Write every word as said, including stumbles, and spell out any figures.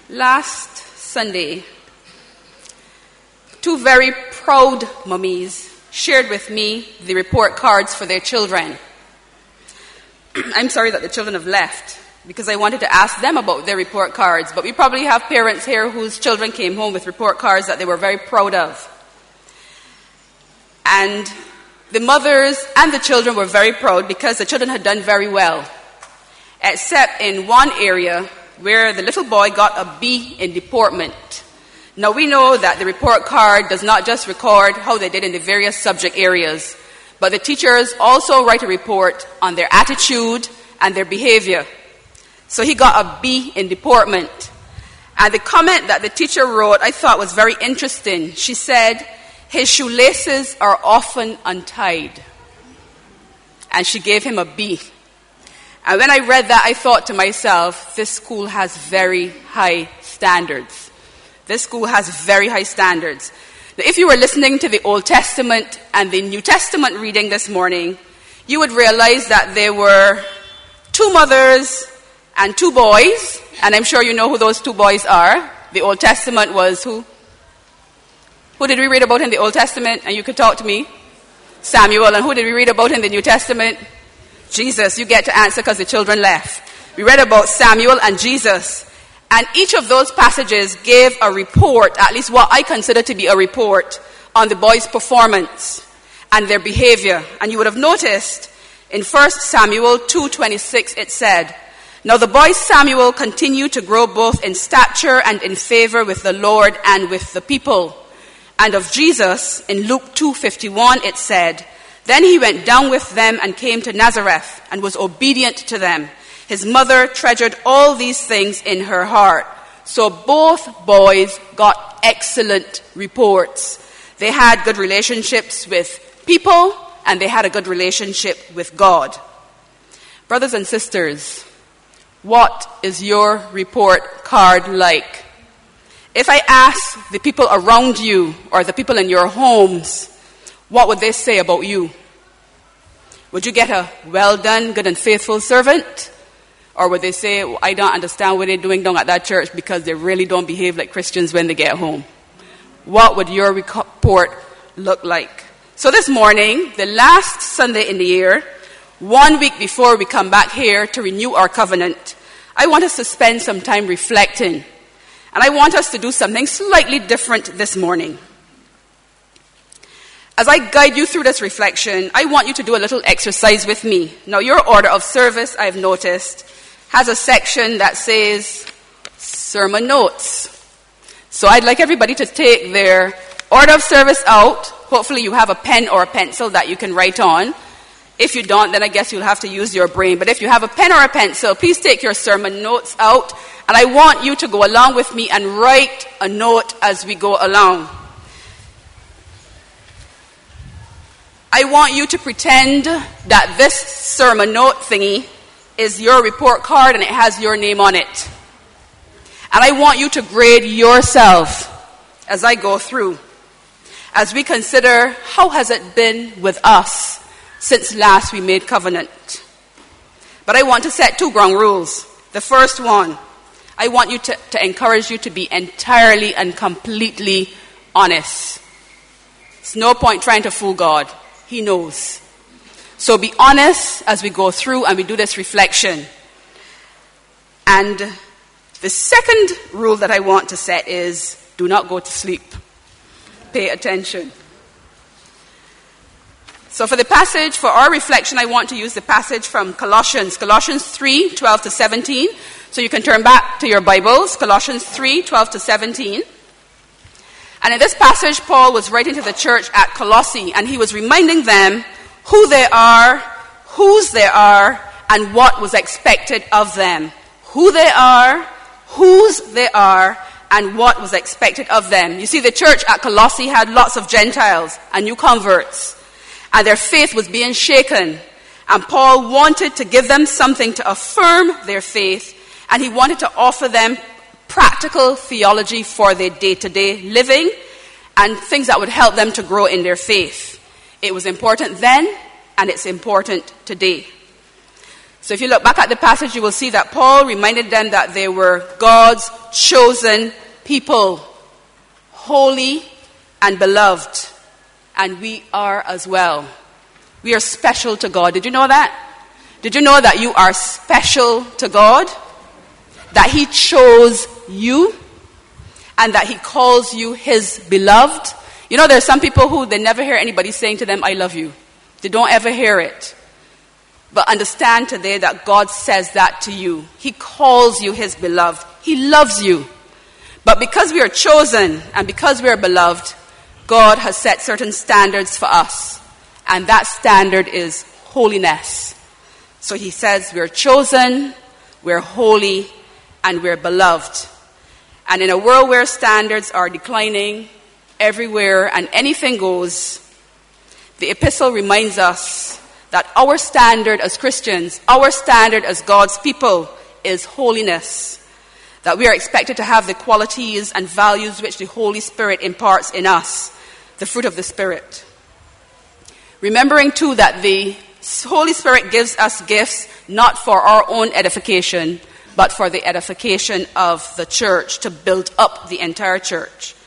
Last Sunday, two very proud mummies shared with me the report cards for their children. I'm sorry that the children have left because I wanted to ask them about their report cards, but we probably have parents here whose children came home with report cards that they were very proud of. And the mothers and the children were very proud because the children had done very well, except in one area where the little boy got a B in deportment. Now we know that the report card does not just record how they did in the various subject areas, but the teachers also write a report on their attitude and their behavior. So he got a B in deportment. And the comment that the teacher wrote I thought was very interesting. She said, his shoelaces are often untied. And she gave him a B. And when I read that, I thought to myself, this school has very high standards. This school has very high standards. Now, if you were listening to the Old Testament and the New Testament reading this morning, you would realize that there were two mothers and two boys, and I'm sure you know who those two boys are. The Old Testament was who? Who did we read about in the Old Testament? And you could talk to me. Samuel. And who did we read about in the New Testament? Jesus. You get to answer because the children left. We read about Samuel and Jesus. And each of those passages gave a report, at least what I consider to be a report, on the boys' performance and their behavior. And you would have noticed in First Samuel two twenty-six it said, now the boy Samuel continued to grow both in stature and in favor with the Lord and with the people. And of Jesus, in Luke two fifty-one it said, then he went down with them and came to Nazareth and was obedient to them. His mother treasured all these things in her heart. So both boys got excellent reports. They had good relationships with people and they had a good relationship with God. Brothers and sisters, what is your report card like? If I ask the people around you or the people in your homes, what would they say about you? Would you get a well done, good and faithful servant? Or would they say, I don't understand what they're doing down at that church because they really don't behave like Christians when they get home? What would your report look like? So this morning, the last Sunday in the year, one week before we come back here to renew our covenant, I want us to spend some time reflecting. And I want us to do something slightly different this morning. As I guide you through this reflection, I want you to do a little exercise with me. Now, your order of service, I've noticed, has a section that says sermon notes. So I'd like everybody to take their order of service out. Hopefully you have a pen or a pencil that you can write on. If you don't, then I guess you'll have to use your brain. But if you have a pen or a pencil, please take your sermon notes out. And I want you to go along with me and write a note as we go along. I want you to pretend that this sermon note thingy is your report card and it has your name on it. And I want you to grade yourself as I go through, as we consider how has it been with us since last we made covenant. But I want to set two ground rules. The first one, I want you to, to encourage you to be entirely and completely honest. It's no point trying to fool God. He knows. So be honest as we go through and we do this reflection. And the second rule that I want to set is do not go to sleep. Pay attention. So for the passage, for our reflection, I want to use the passage from Colossians. Colossians three, twelve to seventeen. So you can turn back to your Bibles. Colossians three, twelve to seventeen. And in this passage, Paul was writing to the church at Colossae, and he was reminding them who they are, whose they are, and what was expected of them. Who they are, whose they are, and what was expected of them. You see, the church at Colossae had lots of Gentiles and new converts, and their faith was being shaken. And Paul wanted to give them something to affirm their faith, and he wanted to offer them practical theology for their day-to-day living and things that would help them to grow in their faith. It was important then, and it's important today. So if you look back at the passage, you will see that Paul reminded them that they were God's chosen people, holy and beloved. And we are as well. We are special to God. Did you know that? Did you know that you are special to God? That he chose you and that he calls you his beloved? You know, there are some people who they never hear anybody saying to them, I love you. They don't ever hear it. But understand today that God says that to you. He calls you his beloved. He loves you. But because we are chosen and because we are beloved, God has set certain standards for us. And that standard is holiness. So he says we're chosen, we're holy, and we're beloved. And in a world where standards are declining everywhere and anything goes, the epistle reminds us that our standard as Christians, our standard as God's people is holiness. That we are expected to have the qualities and values which the Holy Spirit imparts in us, the fruit of the Spirit. Remembering too that the Holy Spirit gives us gifts not for our own edification, but for the edification of the church, to build up the entire church.